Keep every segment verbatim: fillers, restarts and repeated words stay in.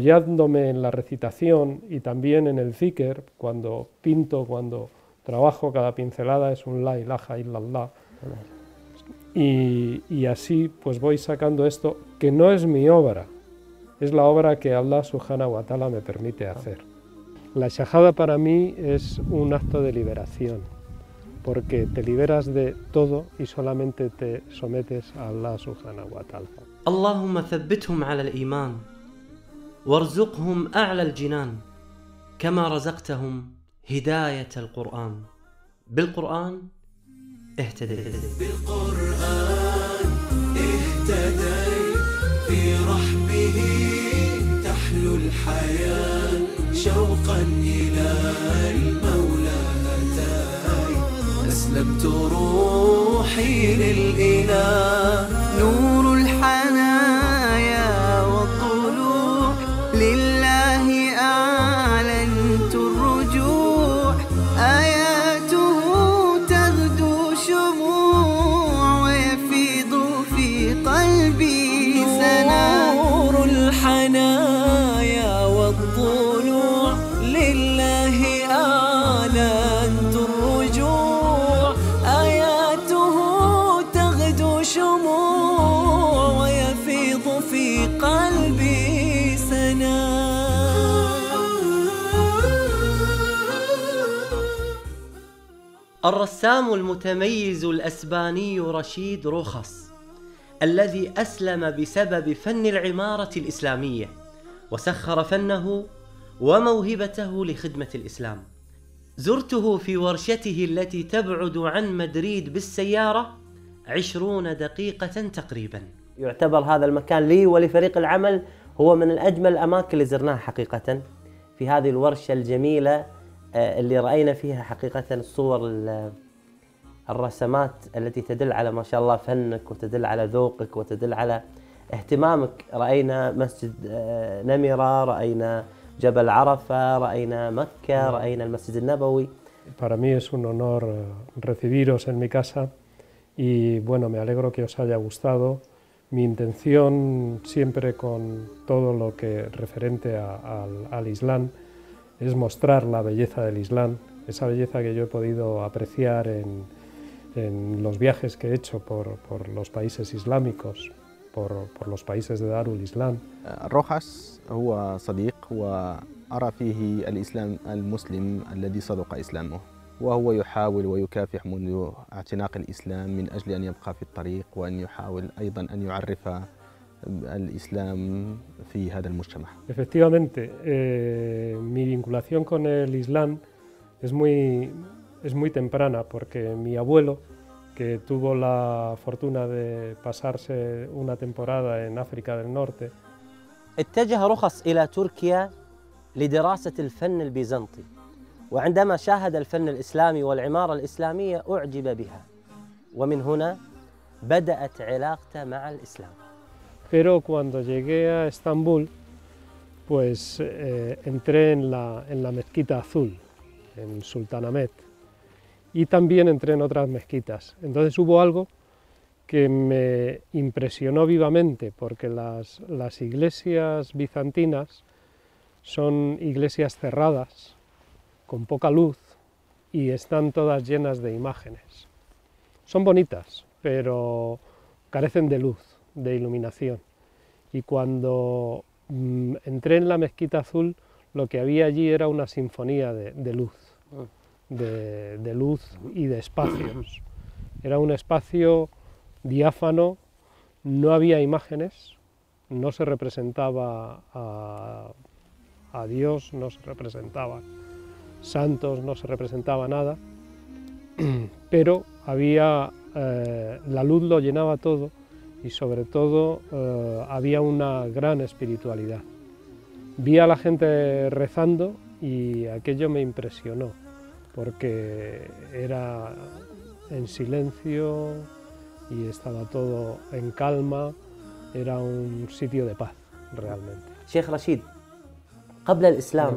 apoyándome en la recitación y también en el zikr, cuando pinto, cuando trabajo, cada pincelada es un la ilaha illallah. Y, y así pues voy sacando esto, que no es mi obra, es la obra que Allah subhanahu wa ta'ala me permite hacer. La shahada para mí es un acto de liberación, porque te liberas de todo y solamente te sometes a Allah subhanahu wa ta'ala. اللهم ثبتهم على الإيمان وارزقهم أعلى الجنان كما رزقتهم هداية القرآن بالقرآن اهتديت بالقرآن اهتديت في رحبه تحلو الحياة شوقا إلى المولى أتاي أسلمت روحي للإله نور الحنايا والطلوع لله أعلنت الرجوع آياته تغدو شموع ويفيض في قلبي سنا نور الحنايا والطلوع لله أعلنت الرجوع آياته تغدو شموع ويفيض في قلبي سنا. الرسام المتميز الأسباني رشيد روخاس الذي أسلم بسبب فن العمارة الإسلامية وسخر فنه وموهبته لخدمة الإسلام. زرته في ورشته التي تبعد عن مدريد بالسيارة عشرون دقيقة تقريبا. يعتبر هذا المكان لي ولفريق العمل هو من الأجمل الأماكن اللي زرناها حقيقة في هذه الورشة الجميلة اللي رأينا فيها حقيقة الصور الرسمات التي تدل على ما شاء الله فنك وتدل على ذوقك وتدل على اهتمامك. رأينا مسجد نمرة، رأينا جبل عرفة، رأينا مكة، رأينا المسجد النبوي. Para mí es un honor recibiros en mi casa y bueno, me alegro que os haya gustado. Mi intención siempre con todo lo que referente a, al, al Islam es mostrar la belleza del Islam, esa belleza que yo he podido apreciar en, en los viajes que he hecho por, por los países islámicos, por, por los países de Darul Islam. روخاس هو صديق وأرى فيه الإسلام المسلم الذي صدق إسلامه، وهو يحاول ويكافح منذ اعتناق الإسلام من أجل أن يبقى في الطريق وأن يحاول أيضا أن يعرف الإسلام في هذا المجتمع. Efectivamente, eh, mi vinculación con el Islam es muy, es muy temprana porque mi abuelo, que tuvo la fortuna de pasarse una temporada en África del Norte, اتجه رخص إلى تركيا لدراسة الفن البيزنطي، وعندما شاهد الفن الإسلامي والعمارة الإسلامية أعجب بها، ومن هنا بدأت علاقته مع الإسلام. Pero cuando llegué a Estambul, pues eh, entré en la, en la mezquita azul, en Sultanahmet, y también entré en otras mezquitas. Entonces hubo algo que me impresionó vivamente, porque las, las iglesias bizantinas son iglesias cerradas, con poca luz, y están todas llenas de imágenes. Son bonitas, pero carecen de luz, de iluminación. Y cuando mm, entré en la mezquita azul, lo que había allí era una sinfonía de, de luz, de, de luz y de espacios. Era un espacio diáfano, no había imágenes, no se representaba a, a Dios, no se representaba santos, no se representaba nada, pero había, eh, la luz lo llenaba todo y sobre todo eh, había una gran espiritualidad. Vi a la gente rezando y aquello me impresionó, porque era en silencio y estaba todo en calma, era un sitio de paz realmente. شيخ رشيد، قبل الإسلام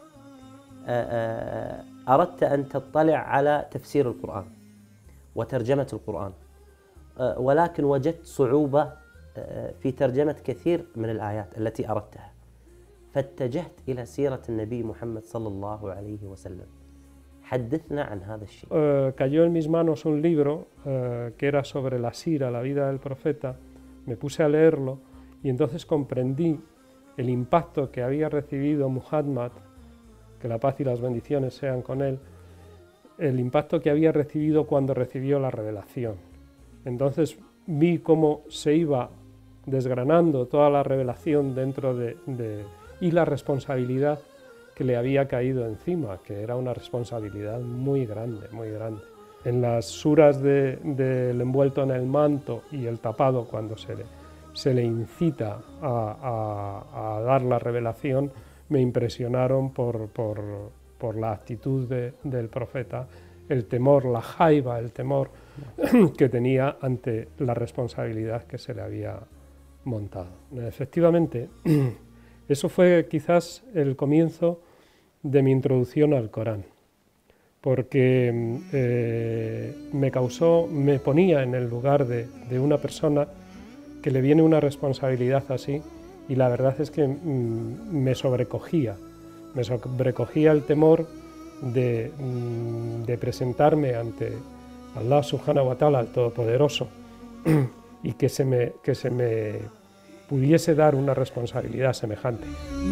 أردت أن تطلع على تفسير القرآن وترجمة القرآن، ولكن وجدت صعوبة في ترجمة كثير من الآيات التي أردتها، فاتجهت إلى سيرة النبي محمد صلى الله عليه وسلم. حدثنا عن هذا الشيء. Uh, cayó en mis manos un libro uh, que era sobre la sira, la vida del profeta. Me puse a leerlo y entonces comprendí el impacto que había recibido Muhammad, que la paz y las bendiciones sean con él, el impacto que había recibido cuando recibió la revelación. Entonces vi cómo se iba desgranando toda la revelación dentro de, de y la responsabilidad que le había caído encima, que era una responsabilidad muy grande, muy grande. En las suras del de, envuelto en el manto y el tapado, cuando se le, se le incita a, a, a dar la revelación, me impresionaron por, por, por la actitud de, del profeta, el temor, la jaiba, el temor que tenía ante la responsabilidad que se le había montado. Efectivamente, eso fue quizás el comienzo de mi introducción al Corán, porque eh, me causó, me ponía en el lugar de, de una persona que le viene una responsabilidad así, y la verdad es que mm, me sobrecogía, me sobrecogía el temor de, mm, de presentarme ante Allah subhanahu wa ta'ala, el Todopoderoso, y que se me, que se me pudiese dar una responsabilidad semejante.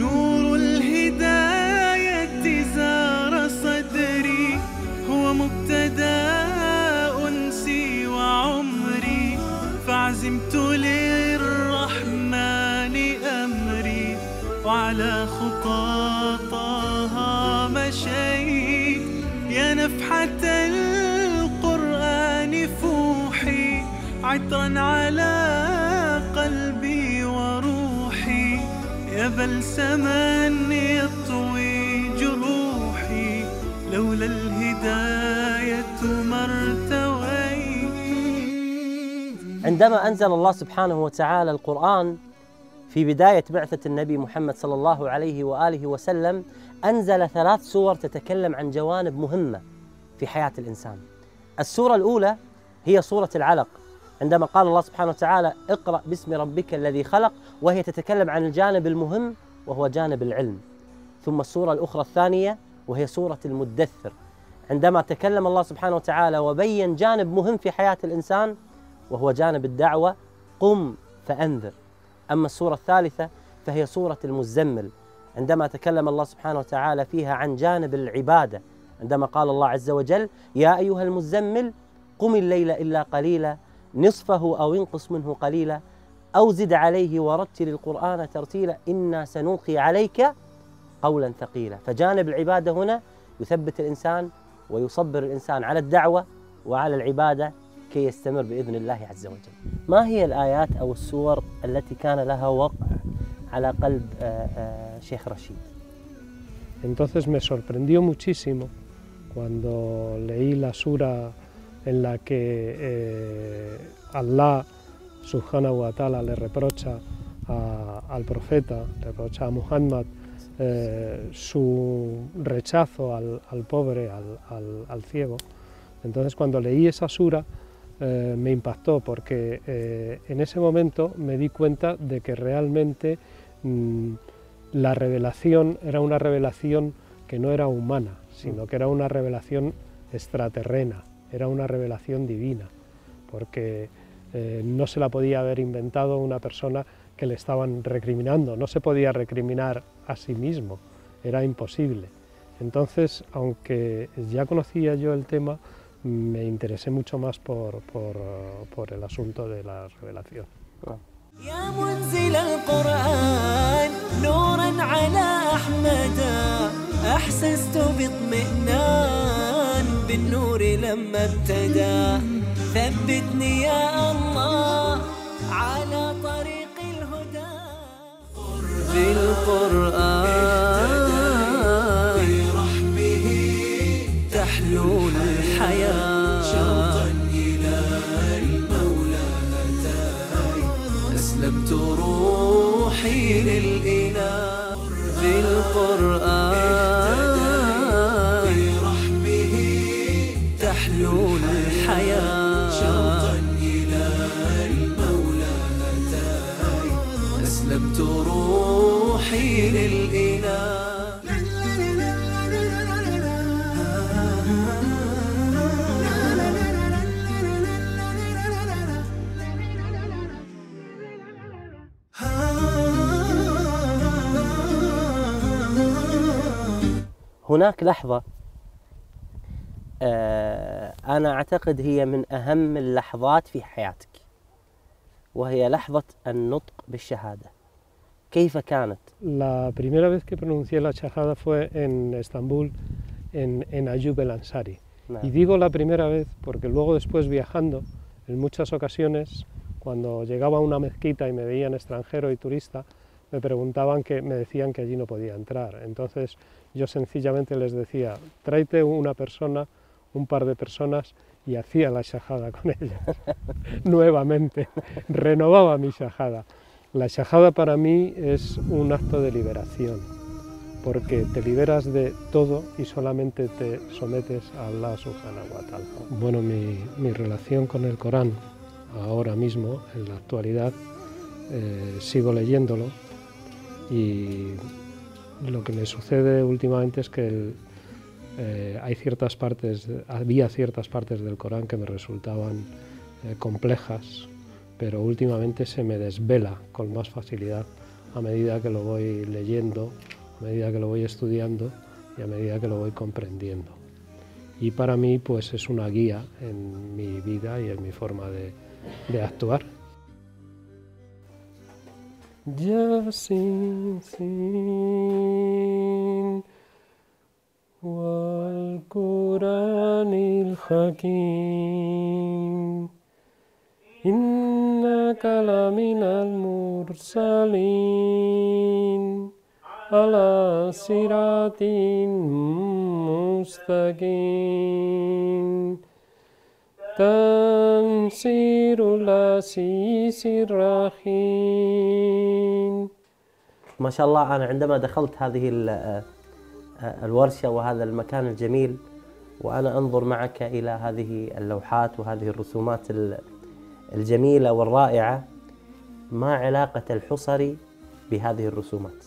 عزمت للرحمن أمري وعلى خطاطها مشيت يا نفحة القرآن فوحي عطرا على قلبي وروحي يا بلسما يطوي جروحي لولا الهداية ما ارتويت. عندما أنزل الله سبحانه وتعالى القرآن في بداية بعثة النبي محمد صلى الله عليه وآله وسلم، أنزل ثلاث سور تتكلم عن جوانب مهمة في حياة الإنسان. السورة الأولى هي سورة العلق، عندما قال الله سبحانه وتعالى اقرأ باسم ربك الذي خلق، وهي تتكلم عن الجانب المهم وهو جانب العلم. ثم السورة الأخرى الثانية وهي سورة المدثر، عندما تكلم الله سبحانه وتعالى وبين جانب مهم في حياة الإنسان وهو جانب الدعوة، قم فأنذر. أما السورة الثالثة فهي سورة المزمل، عندما تكلم الله سبحانه وتعالى فيها عن جانب العبادة، عندما قال الله عز وجل يا أيها المزمل قم الليل إلا قليلا نصفه أو انقص منه قليلا أو زد عليه ورتل القرآن ترتيلا إنا سنلقي عليك قولا ثقيلا. فجانب العبادة هنا يثبت الإنسان ويصبر الإنسان على الدعوة وعلى العبادة كي يستمر بإذن الله عز وجل. ما هي الآيات أو السور التي كان لها وقع على قلب شيخ رشيد؟ Entonces me sorprendió muchísimo cuando leí la sura en la que eh, Allah subhanahu wa ta'ala le reprocha a, al profeta, le reprocha a Muhammad eh, su rechazo al, al pobre, al, al, al ciego. Entonces cuando leí esa sura eh, me impactó porque eh, en ese momento me di cuenta de que realmente mmm, la revelación era una revelación que no era humana, sino que era una revelación extraterrena, era una revelación divina, porque eh, no se la podía haber inventado una persona que le estaban recriminando, no se podía recriminar a sí mismo, era imposible. Entonces, aunque ya conocía yo el tema, me interesé mucho más por, por, por el asunto de la revelación. يا منزل القرآن نورا على أحمد أحسست باطمئنان بالنور لما ابتدى ثبتني يا الله على طريق الهدى بالقرآن برحمه تحلو الحياة شوقا إلى المولى أتاي أسلمت روحي للإله بالقرآن برحمه تحلو الحياة شوقا إلى المولى أتاي أسلمت روحي روحي للإله. هناك لحظة آه أنا أعتقد هي من أهم اللحظات في حياتك، وهي لحظة النطق بالشهادة. كيف كانت؟ La primera vez que pronuncié la shahada fue en Estambul, en, en Ayub el Ansari. نعم. Y digo la primera vez porque luego después viajando, en muchas ocasiones, cuando llegaba a una mezquita y me veían extranjero y turista, me preguntaban que, me decían que allí no podía entrar. Entonces yo sencillamente les decía, tráete una persona, un par de personas, y hacía la shahada con ellas. Nuevamente, renovaba mi shahada. La shahada para mí es un acto de liberación, porque te liberas de todo y solamente te sometes a Allah subhanahu wa ta'ala. Bueno, mi, mi relación con el Corán, ahora mismo, en la actualidad, eh, sigo leyéndolo, y lo que me sucede últimamente es que el, eh, hay ciertas partes, había ciertas partes del Corán que me resultaban eh, complejas, pero últimamente se me desvela con más facilidad a medida que lo voy leyendo, a medida que lo voy estudiando y a medida que lo voy comprendiendo. Y para mí pues es una guía en mi vida y en mi forma de, de actuar. Yasin sin wal Qur'anil Hakim innaka laminal mursalin ala siratin mustaqim تنصير العزيز الرحيم. ما شاء الله. أنا عندما دخلت هذه الورشة وهذا المكان الجميل وأنا أنظر معك إلى هذه اللوحات وهذه الرسومات الجميلة والرائعة، ما علاقة الحصري بهذه الرسومات؟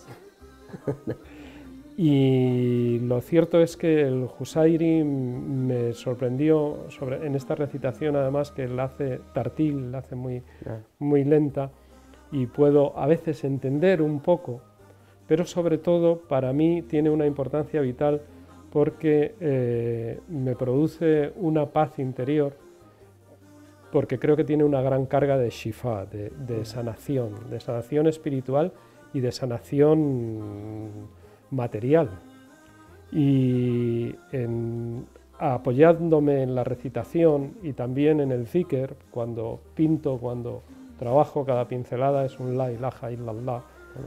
Y lo cierto es que el Husayri me sorprendió sobre, en esta recitación, además que la hace tartil, la hace muy, muy lenta, y puedo a veces entender un poco, pero sobre todo para mí tiene una importancia vital porque eh, me produce una paz interior, porque creo que tiene una gran carga de shifa, de, de sanación, de sanación espiritual y de sanación material. Y en, apoyándome en la recitación y también en el zikr, cuando pinto, cuando trabajo, cada pincelada es un la ilaha illallah,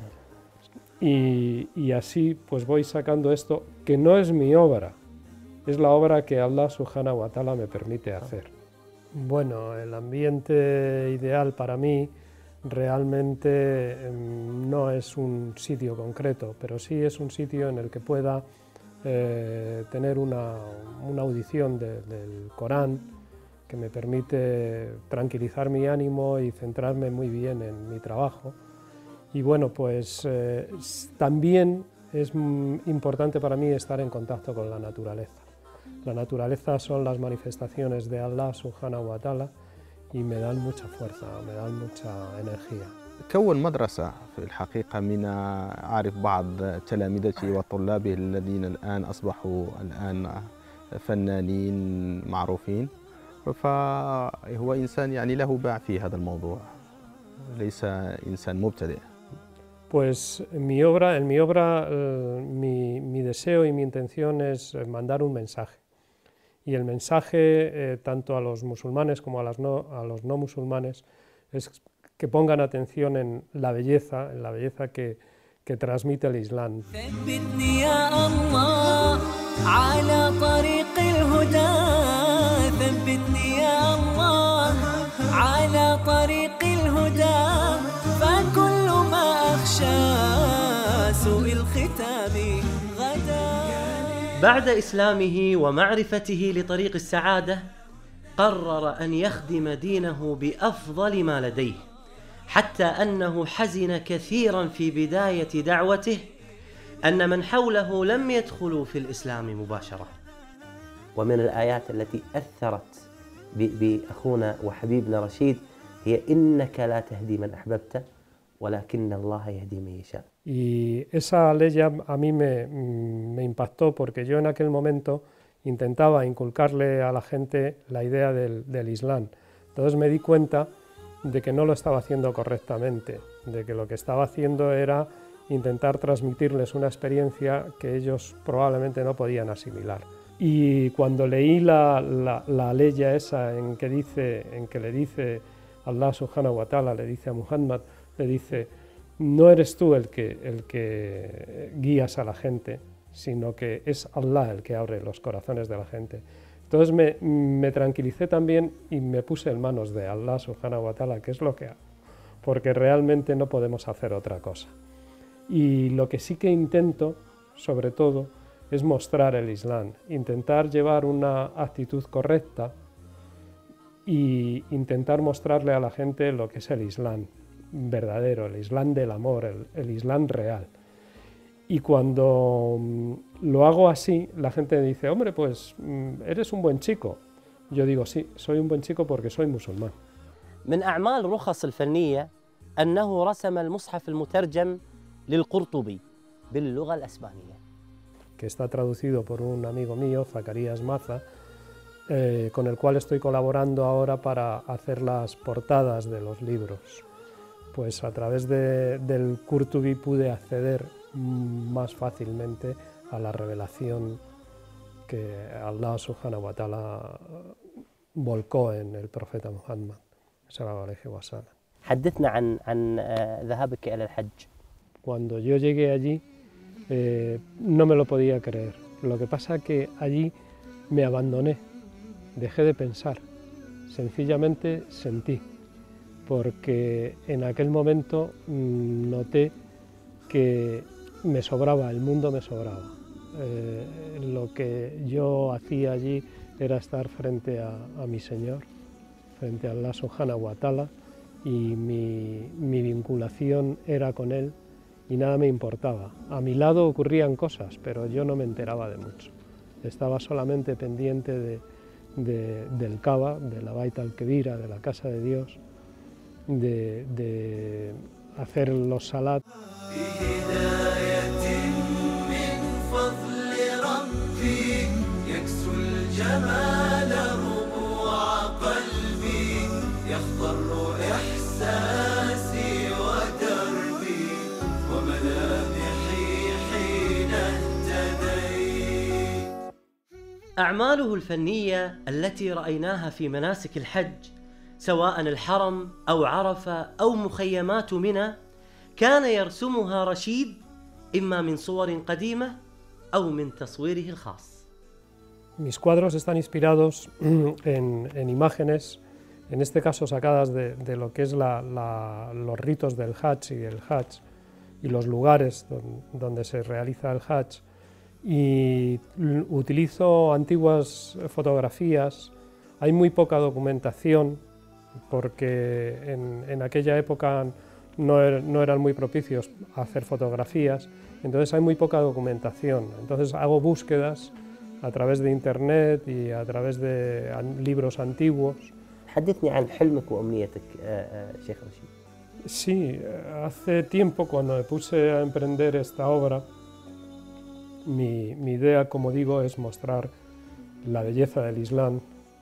y, y así pues voy sacando esto, que no es mi obra, es la obra que Allah subhanahu wa ta'ala me permite hacer. Bueno, el ambiente ideal para mí realmente eh, no es un sitio concreto, pero sí es un sitio en el que pueda eh, tener una, una audición de, del Corán que me permite tranquilizar mi ánimo y centrarme muy bien en mi trabajo. Y bueno, pues eh, también es importante para mí estar en contacto con la naturaleza. La naturaleza son las manifestaciones de Allah subhanahu wa ta'ala y me dan mucha fuerza, me dan mucha energía. كون مدرسة في الحقيقة من أعرف بعض تلامذتي وطلابه الذين الآن أصبحوا الآن فنانين معروفين، فهو إنسان يعني له باع في هذا الموضوع، ليس إنسان مبتدئ. Pues en mi obra, en mi obra eh, mi, mi deseo y mi intención es mandar un mensaje. Y el mensaje, eh, tanto a los musulmanes como a, las no, a los no musulmanes, es que pongan atención en la belleza, en la belleza que, que transmite el Islam. بعد إسلامه ومعرفته لطريق السعادة، قرر أن يخدم دينه بأفضل ما لديه، حتى أنه حزن كثيرا في بداية دعوته أن من حوله لم يدخلوا في الإسلام مباشرة. ومن الآيات التي أثرت بأخونا وحبيبنا رشيد هي إنك لا تهدي من أحببت ولكن الله يهدي من يشاء. Y esa ley a mí me, me impactó porque yo en aquel momento intentaba inculcarle a la gente la idea del, del Islam. Entonces me di cuenta de que no lo estaba haciendo correctamente, de que lo que estaba haciendo era intentar transmitirles una experiencia que ellos probablemente no podían asimilar. Y cuando leí la, la, la ley esa en que, dice, en que le dice Allah subhanahu wa ta'ala, le dice a Muhammad, le dice, no eres tú el que, el que guías a la gente, sino que es Allah el que abre los corazones de la gente. Entonces me, me tranquilicé también y me puse en manos de Allah subhanahu wa ta'ala, que es lo que hago, porque realmente no podemos hacer otra cosa. Y lo que sí que intento, sobre todo, es mostrar el Islam, intentar llevar una actitud correcta y intentar mostrarle a la gente lo que es el Islam verdadero, el Islam del amor, el, el Islam real. Y cuando lo hago así, la gente dice, hombre, pues eres un buen chico. Yo digo, sí, soy un buen chico porque soy musulmán. من أعمال رخص الفنية أنه رسم المصحف المترجم للقرطبي باللغة الأسبانية. Que está traducido por un amigo mío, Zacarías Maza, eh, con el cual estoy colaborando ahora para hacer las portadas de los libros. Pues a través de, del Qurtubi pude acceder más fácilmente a la revelación que Allah subhanahu wa ta'ala volcó en el profeta Muhammad sallallahu alayhi wa sallam. حدثنا عن عن ذهابك إلى الحج. Cuando yo llegué allí eh, no me lo podía creer. Lo que pasa que allí me abandoné, dejé de pensar, sencillamente sentí, porque en aquel momento mmm, noté que me sobraba, el mundo me sobraba. Eh, lo que yo hacía allí era estar frente a, a mi Señor, frente a Allah subhanahu wa ta'ala, y mi, mi vinculación era con Él y nada me importaba. A mi lado ocurrían cosas, pero yo no me enteraba de mucho. Estaba solamente pendiente de, de, del Kaaba, de la Bait al-Kebira, de la Casa de Dios, de, de hacer los salat. أعماله الفنية التي رأيناها في مناسك الحج سواء الحرم أو عرفة أو مخيمات منى كان يرسمها رشيد إما من صور قديمة أو من تصويره الخاص. Mis cuadros están inspirados en, en imágenes, en este caso sacadas de, de lo que es la, la, los ritos del Hajj y el Hajj y los lugares don, donde se realiza el Hajj, y utilizo antiguas fotografías. Hay muy poca documentación porque en, en aquella época no, er, no eran muy propicios a hacer fotografías, entonces hay muy poca documentación. Entonces hago búsquedas a través de internet y a través de an, libros antiguos. حدثني عن حلمك وأمنيتك شيخ رشيد. Sí, hace tiempo cuando me puse a emprender esta obra, mi, mi idea, como digo, es mostrar la belleza del Islam,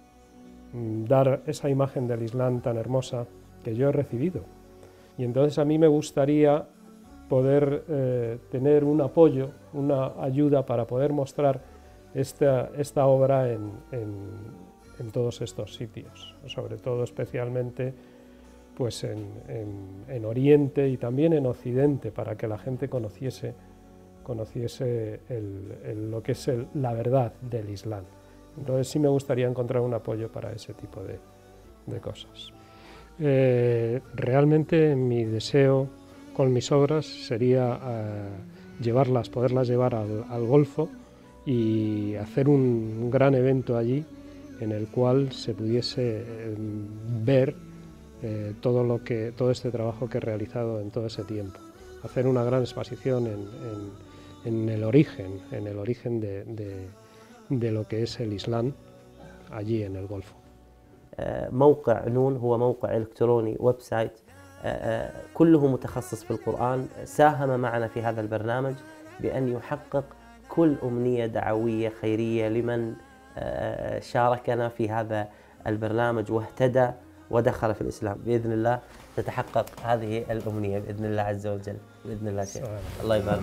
dar esa imagen del Islam tan hermosa que yo he recibido. Y entonces a mí me gustaría poder eh, tener un apoyo, una ayuda para poder mostrar esta, esta obra en, en, en todos estos sitios, sobre todo especialmente pues en, en, en Oriente y también en Occidente, para que la gente conociese, conociese el, el, lo que es el, la verdad del Islam. Entonces sí me gustaría encontrar un apoyo para ese tipo de, de cosas. Eh, realmente mi deseo con mis obras sería eh, llevarlas, poderlas llevar al, al Golfo y hacer un, un gran evento allí en el cual se pudiese eh, ver eh, todo, lo que, todo este trabajo que he realizado en todo ese tiempo. Hacer una gran exposición en, en, en el origen, en el origen de, de, de lo que es el Islam allí en el Golfo. موقع نون هو موقع إلكتروني ويب سايت كله متخصص في القرآن. ساهم معنا في هذا البرنامج بأن يحقق كل أمنية دعوية خيرية لمن شاركنا في هذا البرنامج واهتدى ودخل في الإسلام. بإذن الله تتحقق هذه الأمنية بإذن الله عز وجل. بإذن الله شيخ. الله يبارك.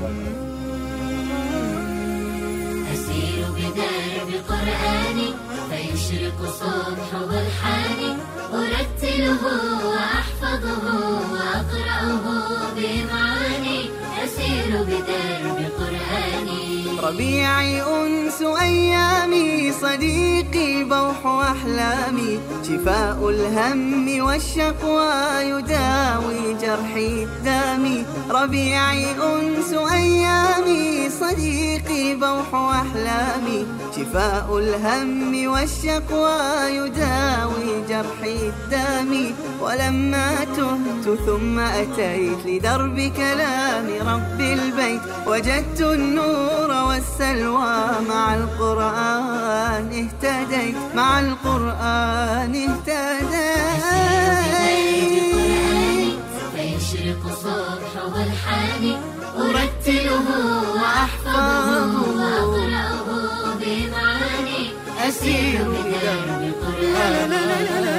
أسير بدرب قرآني فيشرق صبح برحاني أرتله وأحفظه وأقرأه بمعاني أسير بدرب قرآني. ربيعي أنس أيامي صديقي بوح أحلامي شفاء الهم والشقوى يداوي جرحي الدامي. ربيعي أنس أيامي صديقي بوح أحلامي شفاء الهم والشقوى يداوي جرحي الدامي. ولما تهت ثم أتيت لدرب كلام رب البيت وجدت النور والسلوى مع القرآن اهتديت مع القرآن اهتديت. فيشرق صبح والحاني أرتله وأحفظه وأقرأه بمعاني أسير بدرب قرآني.